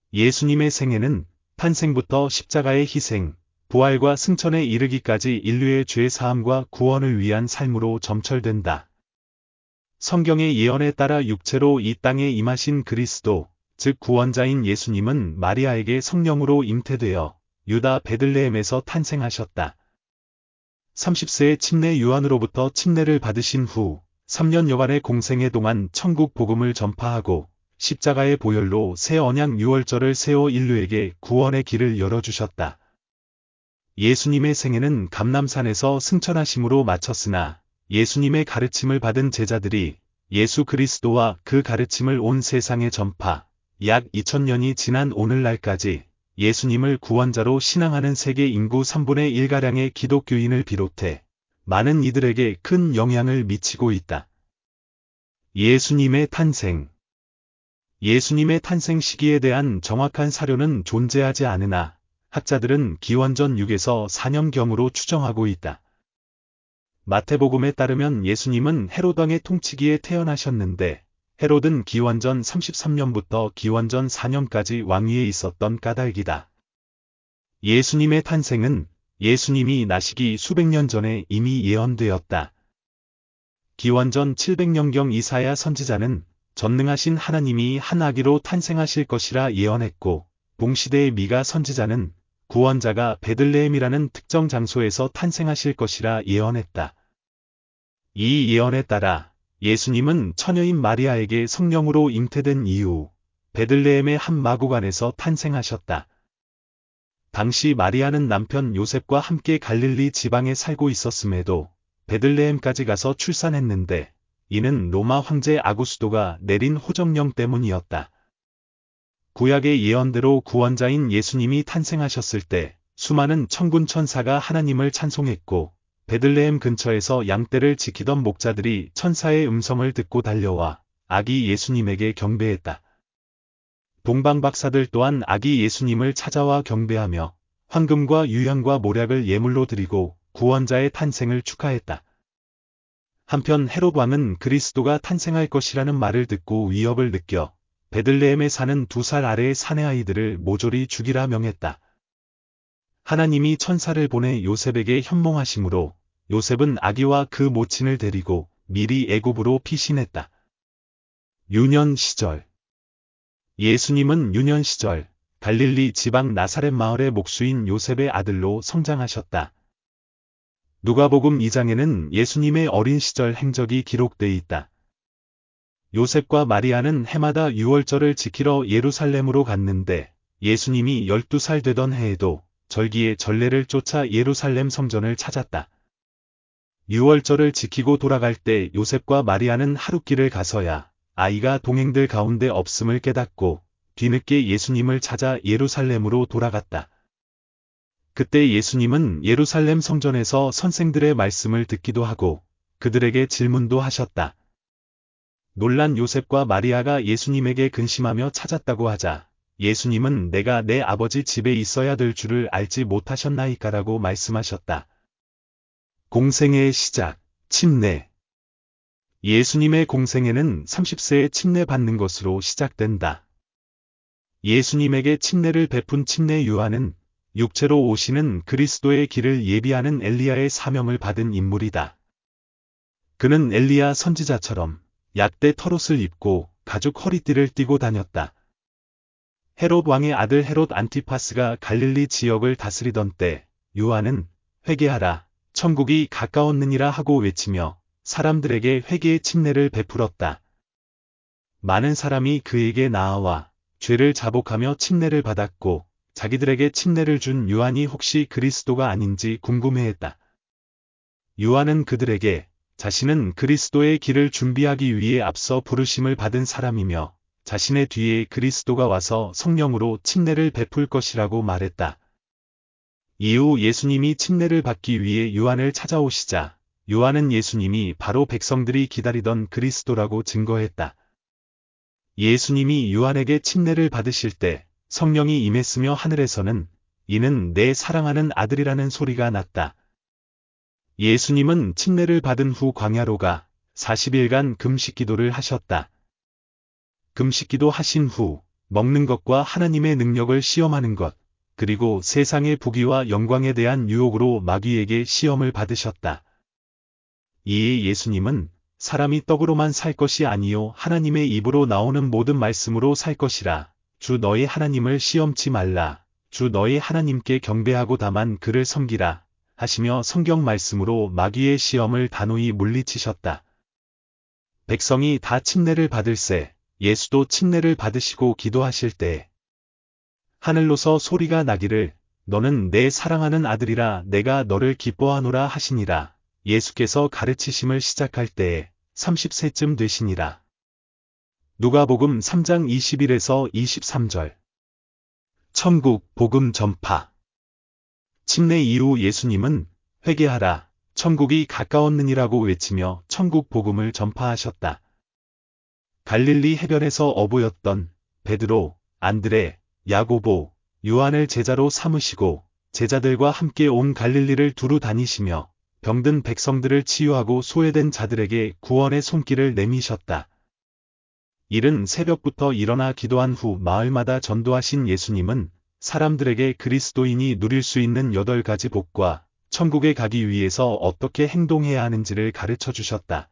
예수님의 생애는 탄생부터 십자가의 희생, 부활과 승천에 이르기까지 인류의 죄 사함과 구원을 위한 삶으로 점철된다. 성경의 예언에 따라 육체로 이 땅에 임하신 그리스도, 즉 구원자인 예수님은 마리아에게 성령으로 잉태되어 유다 베들레헴에서 탄생하셨다. 30세의 침례 요한으로부터 침례를 받으신 후 3년여간의 공생애 동안 천국 복음을 전파하고 십자가의 보혈로 새 언약 유월절을 세워 인류에게 구원의 길을 열어주셨다. 예수님의 생애는 감람산에서 승천하심으로 마쳤으나 예수님의 가르침을 받은 제자들이 예수 그리스도와 그 가르침을 온 세상에 전파, 약 2000년이 지난 오늘날까지 예수님을 구원자로 신앙하는 세계 인구 3분의 1가량의 기독교인을 비롯해 많은 이들에게 큰 영향을 미치고 있다. 예수님의 탄생. 예수님의 탄생 시기에 대한 정확한 사료는 존재하지 않으나 학자들은 기원전 6에서 4년경으로 추정하고 있다. 마태복음에 따르면 예수님은 헤롯 왕의 통치기에 태어나셨는데 헤롯은 기원전 33년부터 기원전 4년까지 왕위에 있었던 까닭이다. 예수님의 탄생은 예수님이 나시기 수백 년 전에 이미 예언되었다. 기원전 700년경 이사야 선지자는 전능하신 하나님이 한 아기로 탄생하실 것이라 예언했고 동시대의 미가 선지자는 구원자가 베들레헴이라는 특정 장소에서 탄생하실 것이라 예언했다. 이 예언에 따라 예수님은 처녀인 마리아에게 성령으로 잉태된 이후 베들레헴의 한 마구간에서 탄생하셨다. 당시 마리아는 남편 요셉과 함께 갈릴리 지방에 살고 있었음에도 베들레헴까지 가서 출산했는데 이는 로마 황제 아구스도가 내린 호정령 때문이었다. 구약의 예언대로 구원자인 예수님이 탄생하셨을 때 수많은 천군 천사가 하나님을 찬송했고 베들레헴 근처에서 양떼를 지키던 목자들이 천사의 음성을 듣고 달려와 아기 예수님에게 경배했다. 동방박사들 또한 아기 예수님을 찾아와 경배하며 황금과 유향과 모략을 예물로 드리고 구원자의 탄생을 축하했다. 한편 헤롯 왕은 그리스도가 탄생할 것이라는 말을 듣고 위협을 느껴 베들레헴에 사는 2살 아래의 사내 아이들을 모조리 죽이라 명했다. 하나님이 천사를 보내 요셉에게 현몽하심으로 요셉은 아기와 그 모친을 데리고 미리 애굽으로 피신했다. 유년 시절. 예수님은 유년 시절 갈릴리 지방 나사렛 마을의 목수인 요셉의 아들로 성장하셨다. 누가복음 2장에는 예수님의 어린 시절 행적이 기록돼 있다. 요셉과 마리아는 해마다 유월절을 지키러 예루살렘으로 갔는데 예수님이 12살 되던 해에도 절기의 전례를 쫓아 예루살렘 성전을 찾았다. 유월절을 지키고 돌아갈 때 요셉과 마리아는 하룻길을 가서야 아이가 동행들 가운데 없음을 깨닫고 뒤늦게 예수님을 찾아 예루살렘으로 돌아갔다. 그때 예수님은 예루살렘 성전에서 선생들의 말씀을 듣기도 하고 그들에게 질문도 하셨다. 놀란 요셉과 마리아가 예수님에게 근심하며 찾았다고 하자 예수님은 내가 내 아버지 집에 있어야 될 줄을 알지 못하셨나이까라고 말씀하셨다. 공생애의 시작, 침례. 예수님의 공생애는 30세에 침례받는 것으로 시작된다. 예수님에게 침례를 베푼 침례 요한은 육체로 오시는 그리스도의 길을 예비하는 엘리야의 사명을 받은 인물이다. 그는 엘리야 선지자처럼 약대 털옷을 입고 가죽 허리띠를 띠고 다녔다. 헤롯 왕의 아들 헤롯 안티파스가 갈릴리 지역을 다스리던 때 요한은 회개하라, 천국이 가까웠느니라 하고 외치며 사람들에게 회개의 침례를 베풀었다. 많은 사람이 그에게 나아와 죄를 자복하며 침례를 받았고 자기들에게 침례를 준 요한이 혹시 그리스도가 아닌지 궁금해했다. 요한은 그들에게 자신은 그리스도의 길을 준비하기 위해 앞서 부르심을 받은 사람이며 자신의 뒤에 그리스도가 와서 성령으로 침례를 베풀 것이라고 말했다. 이후 예수님이 침례를 받기 위해 요한을 찾아오시자 요한은 예수님이 바로 백성들이 기다리던 그리스도라고 증거했다. 예수님이 요한에게 침례를 받으실 때 성령이 임했으며 하늘에서는 이는 내 사랑하는 아들이라는 소리가 났다. 예수님은 침례를 받은 후 광야로 가 40일간 금식 기도를 하셨다. 금식 기도 하신 후 먹는 것과 하나님의 능력을 시험하는 것, 그리고 세상의 부귀와 영광에 대한 유혹으로 마귀에게 시험을 받으셨다. 이에 예수님은 사람이 떡으로만 살 것이 아니요 하나님의 입으로 나오는 모든 말씀으로 살 것이라. 주 너의 하나님을 시험치 말라. 주 너의 하나님께 경배하고 다만 그를 섬기라. 하시며 성경 말씀으로 마귀의 시험을 단호히 물리치셨다. 백성이 다 침례를 받을새 예수도 침례를 받으시고 기도하실 때 하늘로서 소리가 나기를 너는 내 사랑하는 아들이라 내가 너를 기뻐하노라 하시니라. 예수께서 가르치심을 시작할 때에 30세쯤 되시니라. 누가복음 3장 21에서 23절. 천국 복음 전파. 침례 이후 예수님은 회개하라, 천국이 가까웠느니라고 외치며 천국 복음을 전파하셨다. 갈릴리 해변에서 어부였던 베드로, 안드레, 야고보, 요한을 제자로 삼으시고 제자들과 함께 온 갈릴리를 두루 다니시며 병든 백성들을 치유하고 소외된 자들에게 구원의 손길을 내미셨다. 이른 새벽부터 일어나 기도한 후 마을마다 전도하신 예수님은 사람들에게 그리스도인이 누릴 수 있는 8가지 복과 천국에 가기 위해서 어떻게 행동해야 하는지를 가르쳐 주셨다.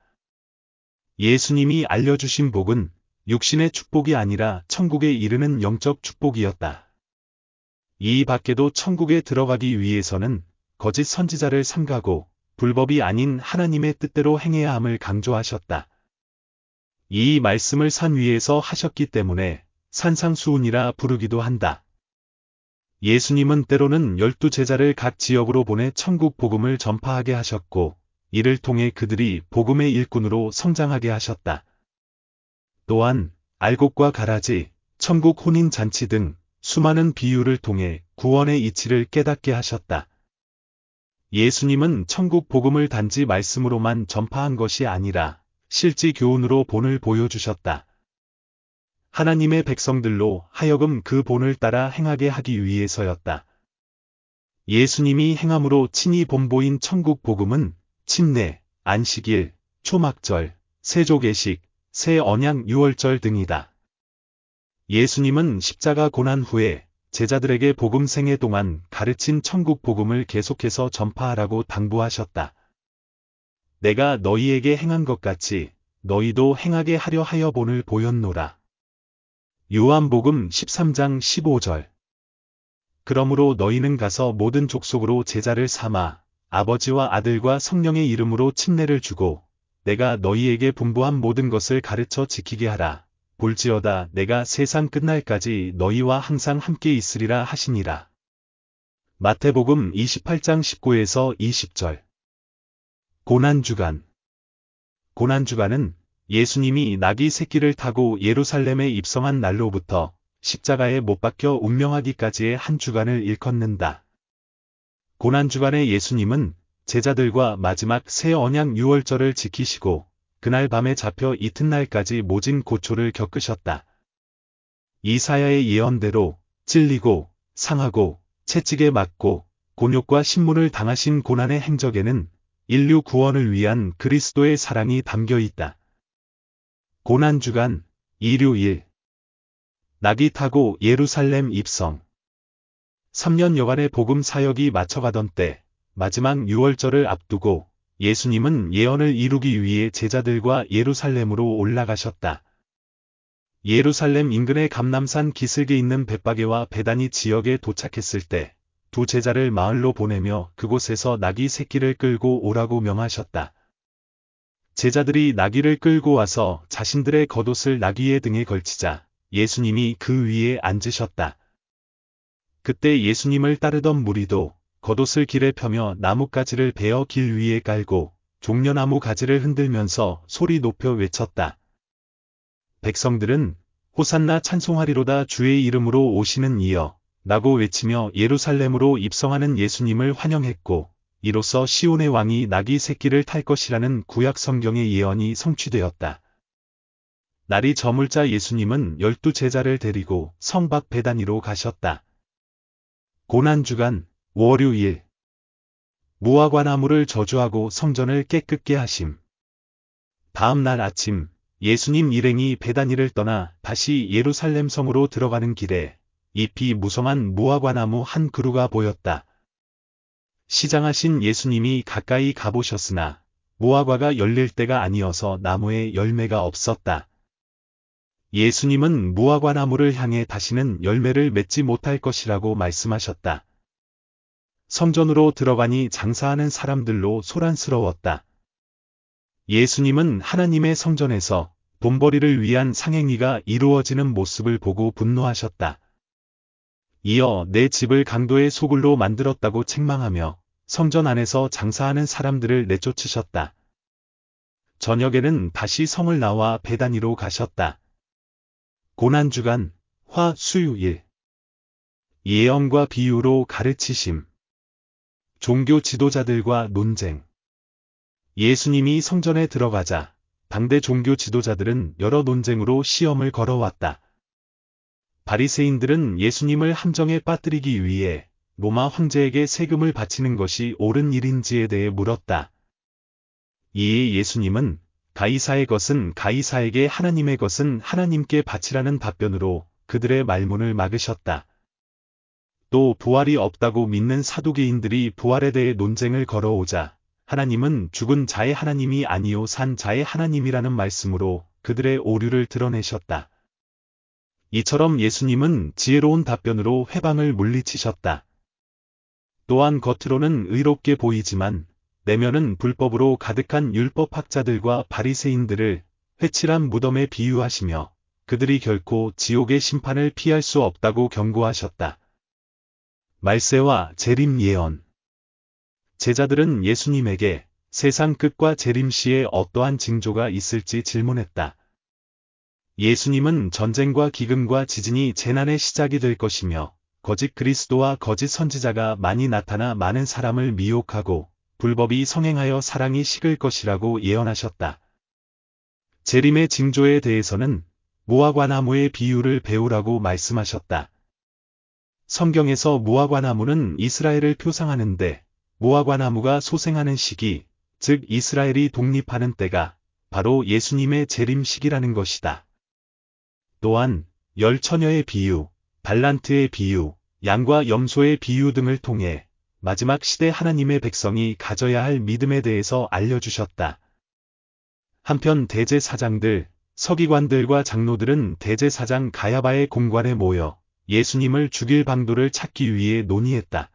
예수님이 알려주신 복은 육신의 축복이 아니라 천국에 이르는 영적 축복이었다. 이 밖에도 천국에 들어가기 위해서는 거짓 선지자를 삼가고 불법이 아닌 하나님의 뜻대로 행해야 함을 강조하셨다. 이 말씀을 산 위에서 하셨기 때문에 산상수훈이라 부르기도 한다. 예수님은 때로는 12제자를 각 지역으로 보내 천국 복음을 전파하게 하셨고 이를 통해 그들이 복음의 일꾼으로 성장하게 하셨다. 또한 알곡과 가라지, 천국 혼인잔치 등 수많은 비유를 통해 구원의 이치를 깨닫게 하셨다. 예수님은 천국 복음을 단지 말씀으로만 전파한 것이 아니라 실제 교훈으로 본을 보여주셨다. 하나님의 백성들로 하여금 그 본을 따라 행하게 하기 위해서였다. 예수님이 행함으로 친히 본보인 천국 복음은 침례, 안식일, 초막절, 세조계식, 새 언약 유월절 등이다. 예수님은 십자가 고난 후에 제자들에게 복음 생애 동안 가르친 천국 복음을 계속해서 전파하라고 당부하셨다. 내가 너희에게 행한 것 같이 너희도 행하게 하려 하여 본을 보였노라. 요한복음 13장 15절. 그러므로 너희는 가서 모든 족속으로 제자를 삼아 아버지와 아들과 성령의 이름으로 침례를 주고 내가 너희에게 분부한 모든 것을 가르쳐 지키게 하라. 볼지어다 내가 세상 끝날까지 너희와 항상 함께 있으리라 하시니라. 마태복음 28장 19에서 20절. 고난주간. 고난주간은 예수님이 나귀 새끼를 타고 예루살렘에 입성한 날로부터 십자가에 못 박혀 운명하기까지의 한 주간을 일컫는다. 고난주간에 예수님은 제자들과 마지막 새 언약 유월절을 지키시고 그날 밤에 잡혀 이튿날까지 모진 고초를 겪으셨다. 이사야의 예언대로 찔리고 상하고 채찍에 맞고 곤욕과 신문을 당하신 고난의 행적에는 인류 구원을 위한 그리스도의 사랑이 담겨 있다. 고난주간, 일요일. 나귀 타고 예루살렘 입성. 3년여간의 복음 사역이 마쳐가던 때 마지막 유월절을 앞두고 예수님은 예언을 이루기 위해 제자들과 예루살렘으로 올라가셨다. 예루살렘 인근의 감람산 기슭에 있는 벳바게와 베다니 지역에 도착했을 때 두 제자를 마을로 보내며 그곳에서 나귀 새끼를 끌고 오라고 명하셨다. 제자들이 나귀를 끌고 와서 자신들의 겉옷을 나귀의 등에 걸치자 예수님이 그 위에 앉으셨다. 그때 예수님을 따르던 무리도 겉옷을 길에 펴며 나뭇가지를 베어 길 위에 깔고 종려나무 가지를 흔들면서 소리 높여 외쳤다. 백성들은 호산나 찬송하리로다 주의 이름으로 오시는 이여 라고 외치며 예루살렘으로 입성하는 예수님을 환영했고 이로써 시온의 왕이 나귀 새끼를 탈 것이라는 구약 성경의 예언이 성취되었다. 날이 저물자 예수님은 12제자를 데리고 성 밖 베다니로 가셨다. 고난주간, 월요일. 무화과나무를 저주하고 성전을 깨끗게 하심. 다음 날 아침, 예수님 일행이 베다니를 떠나 다시 예루살렘 성으로 들어가는 길에 잎이 무성한 무화과 나무 한 그루가 보였다. 시장하신 예수님이 가까이 가보셨으나 무화과가 열릴 때가 아니어서 나무에 열매가 없었다. 예수님은 무화과 나무를 향해 다시는 열매를 맺지 못할 것이라고 말씀하셨다. 성전으로 들어가니 장사하는 사람들로 소란스러웠다. 예수님은 하나님의 성전에서 돈벌이를 위한 상행위가 이루어지는 모습을 보고 분노하셨다. 이어 내 집을 강도의 소굴로 만들었다고 책망하며 성전 안에서 장사하는 사람들을 내쫓으셨다. 저녁에는 다시 성을 나와 베다니로 가셨다. 고난주간, 화, 수요일. 예언과 비유로 가르치심. 종교 지도자들과 논쟁. 예수님이 성전에 들어가자 당대 종교 지도자들은 여러 논쟁으로 시험을 걸어왔다. 바리새인들은 예수님을 함정에 빠뜨리기 위해 로마 황제에게 세금을 바치는 것이 옳은 일인지에 대해 물었다. 이에 예수님은 가이사의 것은 가이사에게, 하나님의 것은 하나님께 바치라는 답변으로 그들의 말문을 막으셨다. 또 부활이 없다고 믿는 사두개인들이 부활에 대해 논쟁을 걸어오자 하나님은 죽은 자의 하나님이 아니요 산 자의 하나님이라는 말씀으로 그들의 오류를 드러내셨다. 이처럼 예수님은 지혜로운 답변으로 회방을 물리치셨다. 또한 겉으로는 의롭게 보이지만 내면은 불법으로 가득한 율법학자들과 바리새인들을 회칠한 무덤에 비유하시며 그들이 결코 지옥의 심판을 피할 수 없다고 경고하셨다. 말세와 재림 예언. 제자들은 예수님에게 세상 끝과 재림 시에 어떠한 징조가 있을지 질문했다. 예수님은 전쟁과 기근과 지진이 재난의 시작이 될 것이며 거짓 그리스도와 거짓 선지자가 많이 나타나 많은 사람을 미혹하고 불법이 성행하여 사랑이 식을 것이라고 예언하셨다. 재림의 징조에 대해서는 무화과 나무의 비유를 배우라고 말씀하셨다. 성경에서 무화과 나무는 이스라엘을 표상하는데 무화과 나무가 소생하는 시기, 즉 이스라엘이 독립하는 때가 바로 예수님의 재림 시기라는 것이다. 또한 열 처녀의 비유, 달란트의 비유, 양과 염소의 비유 등을 통해 마지막 시대 하나님의 백성이 가져야 할 믿음에 대해서 알려주셨다. 한편 대제사장들, 서기관들과 장로들은 대제사장 가야바의 공관에 모여 예수님을 죽일 방도를 찾기 위해 논의했다.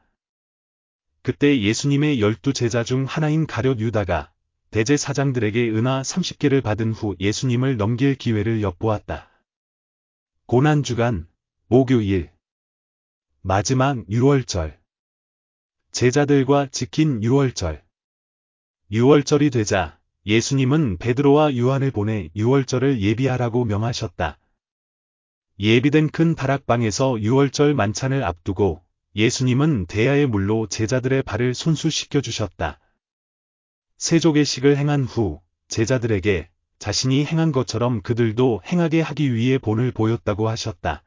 그때 예수님의 12제자 중 하나인 가룟 유다가 대제사장들에게 은화 30개를 받은 후 예수님을 넘길 기회를 엿보았다. 고난주간, 목요일. 마지막 유월절. 제자들과 지킨 유월절. 유월절이 되자 예수님은 베드로와 요한을 보내 유월절을 예비하라고 명하셨다. 예비된 큰 다락방에서 유월절 만찬을 앞두고 예수님은 대야의 물로 제자들의 발을 손수시켜 주셨다. 세조개식을 행한 후 제자들에게 자신이 행한 것처럼 그들도 행하게 하기 위해 본을 보였다고 하셨다.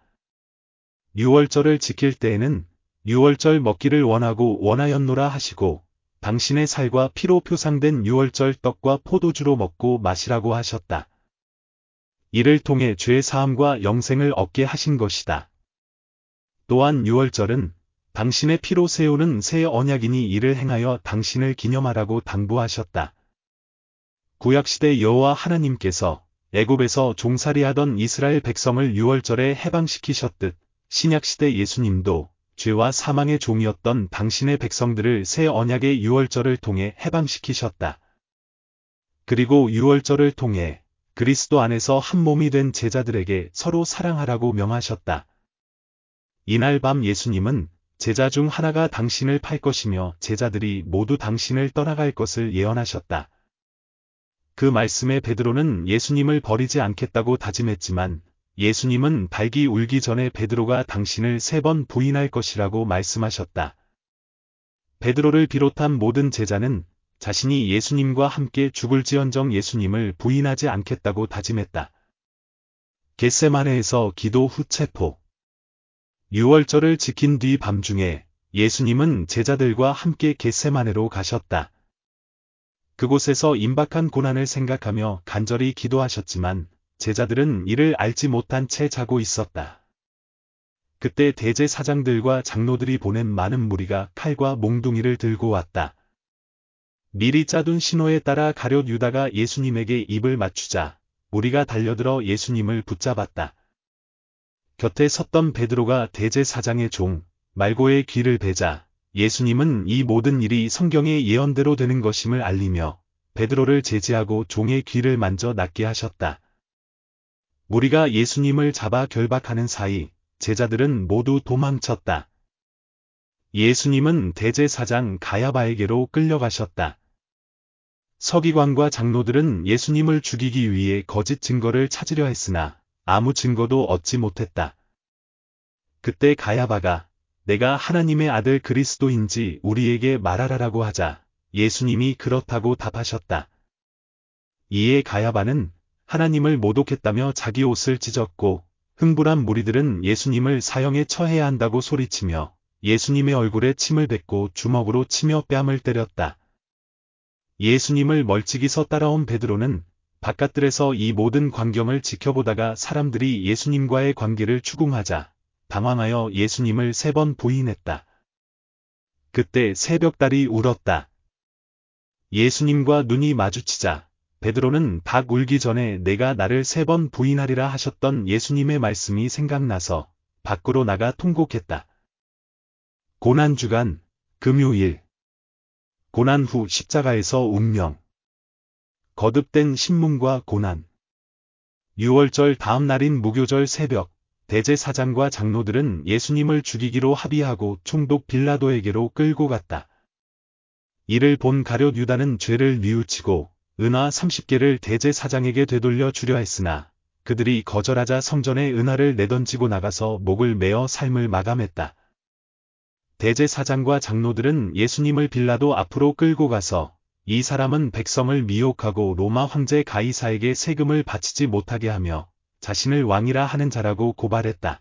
유월절을 지킬 때에는 유월절 먹기를 원하고 원하였노라 하시고 당신의 살과 피로 표상된 유월절 떡과 포도주로 먹고 마시라고 하셨다. 이를 통해 죄 사함과 영생을 얻게 하신 것이다. 또한 유월절은 당신의 피로 세우는 새 언약이니 이를 행하여 당신을 기념하라고 당부하셨다. 구약시대 여호와 하나님께서 애굽에서 종살이하던 이스라엘 백성을 유월절에 해방시키셨듯 신약시대 예수님도 죄와 사망의 종이었던 당신의 백성들을 새 언약의 유월절을 통해 해방시키셨다. 그리고 유월절을 통해 그리스도 안에서 한 몸이 된 제자들에게 서로 사랑하라고 명하셨다. 이날 밤 예수님은 제자 중 하나가 당신을 팔 것이며 제자들이 모두 당신을 떠나갈 것을 예언하셨다. 그 말씀에 베드로는 예수님을 버리지 않겠다고 다짐했지만 예수님은 닭이 울기 전에 베드로가 당신을 3번 부인할 것이라고 말씀하셨다. 베드로를 비롯한 모든 제자는 자신이 예수님과 함께 죽을지언정 예수님을 부인하지 않겠다고 다짐했다. 겟세마네에서 기도 후 체포. 유월절을 지킨 뒤 밤중에 예수님은 제자들과 함께 겟세마네로 가셨다. 그곳에서 임박한 고난을 생각하며 간절히 기도하셨지만 제자들은 이를 알지 못한 채 자고 있었다. 그때 대제사장들과 장로들이 보낸 많은 무리가 칼과 몽둥이를 들고 왔다. 미리 짜둔 신호에 따라 가룟 유다가 예수님에게 입을 맞추자 무리가 달려들어 예수님을 붙잡았다. 곁에 섰던 베드로가 대제사장의 종 말고의 귀를 베자 예수님은 이 모든 일이 성경의 예언대로 되는 것임을 알리며 베드로를 제지하고 종의 귀를 만져 낫게 하셨다. 무리가 예수님을 잡아 결박하는 사이 제자들은 모두 도망쳤다. 예수님은 대제사장 가야바에게로 끌려가셨다. 서기관과 장로들은 예수님을 죽이기 위해 거짓 증거를 찾으려 했으나 아무 증거도 얻지 못했다. 그때 가야바가 내가 하나님의 아들 그리스도인지 우리에게 말하라라고 하자 예수님이 그렇다고 답하셨다. 이에 가야바는 하나님을 모독했다며 자기 옷을 찢었고 흥분한 무리들은 예수님을 사형에 처해야 한다고 소리치며 예수님의 얼굴에 침을 뱉고 주먹으로 치며 뺨을 때렸다. 예수님을 멀찍이서 따라온 베드로는 바깥들에서 이 모든 광경을 지켜보다가 사람들이 예수님과의 관계를 추궁하자 당황하여 예수님을 3번 부인했다. 그때 새벽달이 울었다. 예수님과 눈이 마주치자 베드로는 닭 울기 전에 내가 나를 3번 부인하리라 하셨던 예수님의 말씀이 생각나서 밖으로 나가 통곡했다. 고난주간 금요일 고난 후 십자가에서 운명 거듭된 신문과 고난 6월절 다음 날인 무교절 새벽 대제사장과 장로들은 예수님을 죽이기로 합의하고 총독 빌라도에게로 끌고 갔다. 이를 본 가룟 유다는 죄를 뉘우치고 은화 30개를 대제사장에게 되돌려 주려 했으나 그들이 거절하자 성전에 은화를 내던지고 나가서 목을 메어 삶을 마감했다. 대제사장과 장로들은 예수님을 빌라도 앞으로 끌고 가서 이 사람은 백성을 미혹하고 로마 황제 가이사에게 세금을 바치지 못하게 하며 자신을 왕이라 하는 자라고 고발했다.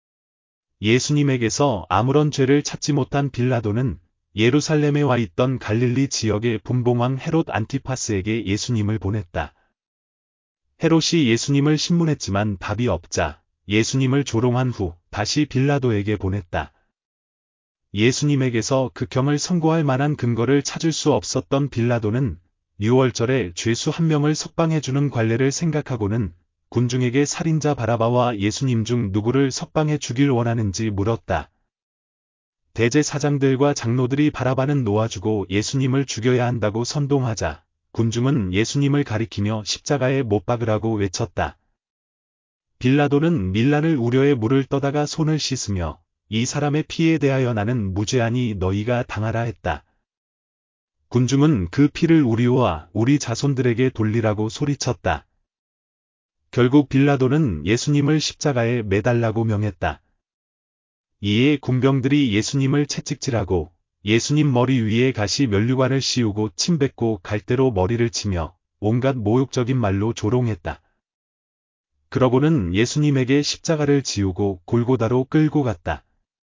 예수님에게서 아무런 죄를 찾지 못한 빌라도는 예루살렘에 와 있던 갈릴리 지역의 분봉왕 헤롯 안티파스에게 예수님을 보냈다. 헤롯이 예수님을 신문했지만 답이 없자 예수님을 조롱한 후 다시 빌라도에게 보냈다. 예수님에게서 극형을 선고할 만한 근거를 찾을 수 없었던 빌라도는 6월절에 죄수 1명을 석방해주는 관례를 생각하고는 군중에게 살인자 바라바와 예수님 중 누구를 석방해 주길 원하는지 물었다. 대제사장들과 장로들이 바라바는 놓아주고 예수님을 죽여야 한다고 선동하자 군중은 예수님을 가리키며 십자가에 못 박으라고 외쳤다. 빌라도는 밀란을 우려해 물을 떠다가 손을 씻으며 이 사람의 피에 대하여 나는 무죄하니 너희가 당하라 했다. 군중은 그 피를 우리와 우리 자손들에게 돌리라고 소리쳤다. 결국 빌라도는 예수님을 십자가에 매달라고 명했다. 이에 군병들이 예수님을 채찍질하고 예수님 머리 위에 가시 면류관을 씌우고 침 뱉고 갈대로 머리를 치며 온갖 모욕적인 말로 조롱했다. 그러고는 예수님에게 십자가를 지우고 골고다로 끌고 갔다.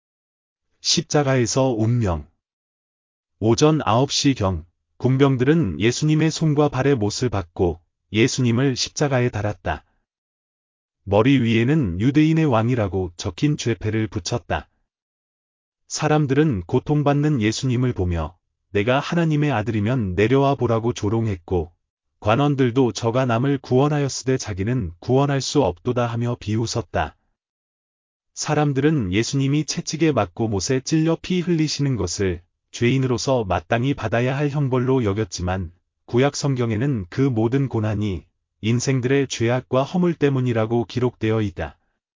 십자가에서 운명 오전 9시경 군병들은 예수님의 손과 발에 못을 박고 예수님을 십자가에 달았다. 머리 위에는 유대인의 왕이라고 적힌 죄패를 붙였다. 사람들은 고통받는 예수님을 보며 내가 하나님의 아들이면 내려와 보라고 조롱했고 관원들도 저가 남을 구원하였으되 자기는 구원할 수 없도다 하며 비웃었다. 사람들은 예수님이 채찍에 맞고 못에 찔려 피 흘리시는 것을 죄인으로서 마땅히 받아야 할 형벌로 여겼지만 구약 성경에는 그 모든 고난이 인생들의 죄악과 허물 때문이라고 기록되어 있다.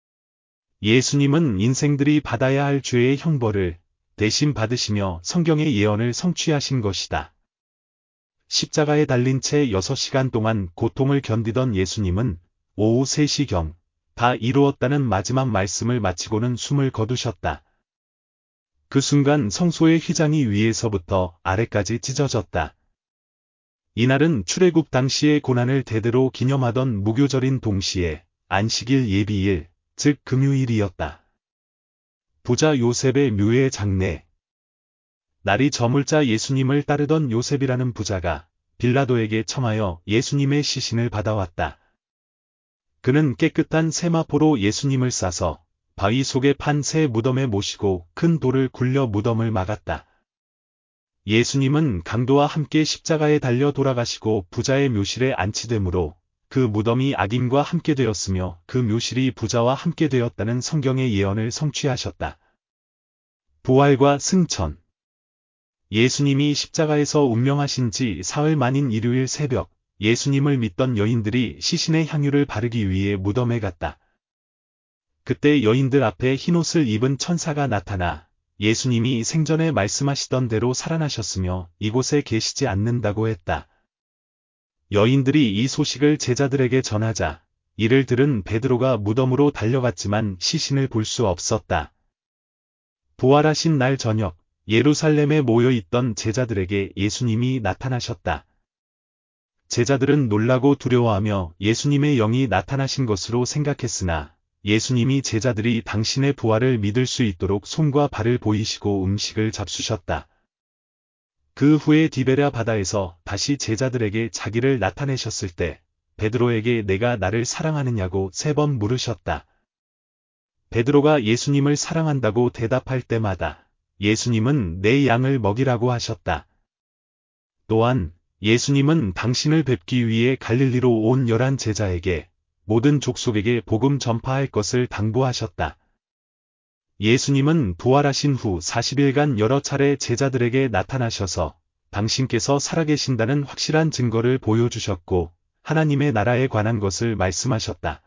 예수님은 인생들이 받아야 할 죄의 형벌을 대신 받으시며 성경의 예언을 성취하신 것이다. 십자가에 달린 채 6시간 동안 고통을 견디던 예수님은 오후 3시경 다 이루었다는 마지막 말씀을 마치고는 숨을 거두셨다. 그 순간 성소의 휘장이 위에서부터 아래까지 찢어졌다. 이날은 출애굽 당시의 고난을 대대로 기념하던 무교절인 동시에 안식일 예비일, 즉 금요일이었다. 부자 요셉의 묘의 장례. 날이 저물자 예수님을 따르던 요셉이라는 부자가 빌라도에게 청하여 예수님의 시신을 받아왔다. 그는 깨끗한 세마포로 예수님을 싸서 바위 속에 판 새 무덤에 모시고 큰 돌을 굴려 무덤을 막았다. 예수님은 강도와 함께 십자가에 달려 돌아가시고 부자의 묘실에 안치되므로 그 무덤이 악인과 함께 되었으며 그 묘실이 부자와 함께 되었다는 성경의 예언을 성취하셨다. 부활과 승천. 예수님이 십자가에서 운명하신 지 사흘 만인 일요일 새벽, 예수님을 믿던 여인들이 시신의 향유를 바르기 위해 무덤에 갔다. 그때 여인들 앞에 흰옷을 입은 천사가 나타나 예수님이 생전에 말씀하시던 대로 살아나셨으며 이곳에 계시지 않는다고 했다. 여인들이 이 소식을 제자들에게 전하자 이를 들은 베드로가 무덤으로 달려갔지만 시신을 볼 수 없었다. 부활하신 날 저녁, 예루살렘에 모여있던 제자들에게 예수님이 나타나셨다. 제자들은 놀라고 두려워하며 예수님의 영이 나타나신 것으로 생각했으나 예수님이 제자들이 당신의 부활을 믿을 수 있도록 손과 발을 보이시고 음식을 잡수셨다. 그 후에 디베랴 바다에서 다시 제자들에게 자기를 나타내셨을 때 베드로에게 내가 나를 사랑하느냐고 3번 물으셨다. 베드로가 예수님을 사랑한다고 대답할 때마다 예수님은 내 양을 먹이라고 하셨다. 또한 예수님은 당신을 뵙기 위해 갈릴리로 온 11 제자에게 모든 족속에게 복음 전파할 것을 당부하셨다. 예수님은 부활하신 후 40일간 여러 차례 제자들에게 나타나셔서 당신께서 살아계신다는 확실한 증거를 보여주셨고 하나님의 나라에 관한 것을 말씀하셨다.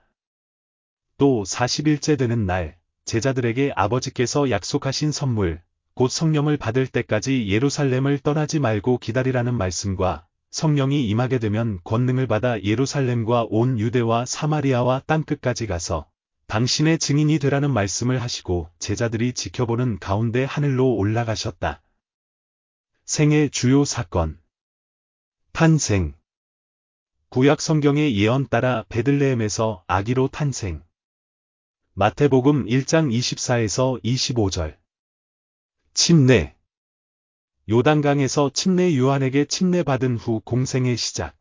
또 40일째 되는 날, 제자들에게 아버지께서 약속하신 선물, 곧 성령을 받을 때까지 예루살렘을 떠나지 말고 기다리라는 말씀과 성령이 임하게 되면 권능을 받아 예루살렘과 온 유대와 사마리아와 땅끝까지 가서 당신의 증인이 되라는 말씀을 하시고 제자들이 지켜보는 가운데 하늘로 올라가셨다. 생애 주요 사건. 탄생. 구약 성경의 예언 따라 베들레헴에서 아기로 탄생. 마태복음 1장 24에서 25절. 침례. 요단강에서 침례 요한에게 침례받은 후 공생의 시작.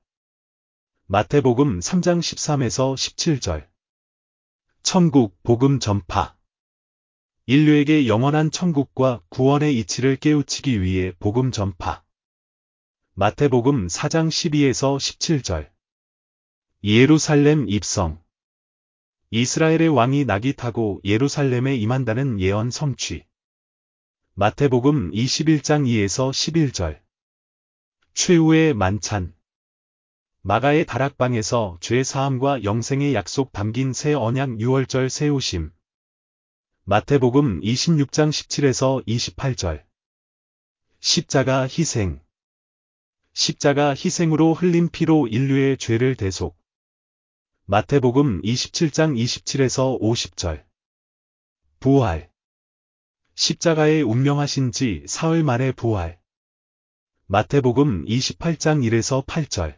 마태복음 3장 13에서 17절. 천국 복음 전파. 인류에게 영원한 천국과 구원의 이치를 깨우치기 위해 복음 전파. 마태복음 4장 12에서 17절. 예루살렘 입성. 이스라엘의 왕이 낙이 타고 예루살렘에 임한다는 예언 성취. 마태복음 21장 2에서 11절. 최후의 만찬. 마가의 다락방에서 죄사함과 영생의 약속 담긴 새 언약 유월절 세우심. 마태복음 26장 17에서 28절. 십자가 희생. 십자가 희생으로 흘린 피로 인류의 죄를 대속. 마태복음 27장 27에서 50절. 부활. 십자가에 운명하신 지 사흘 만에 부활. 마태복음 28장 1에서 8절.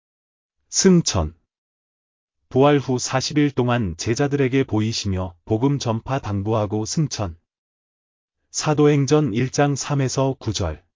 승천. 부활 후 40일 동안 제자들에게 보이시며 복음 전파 당부하고 승천. 사도행전 1장 3에서 9절.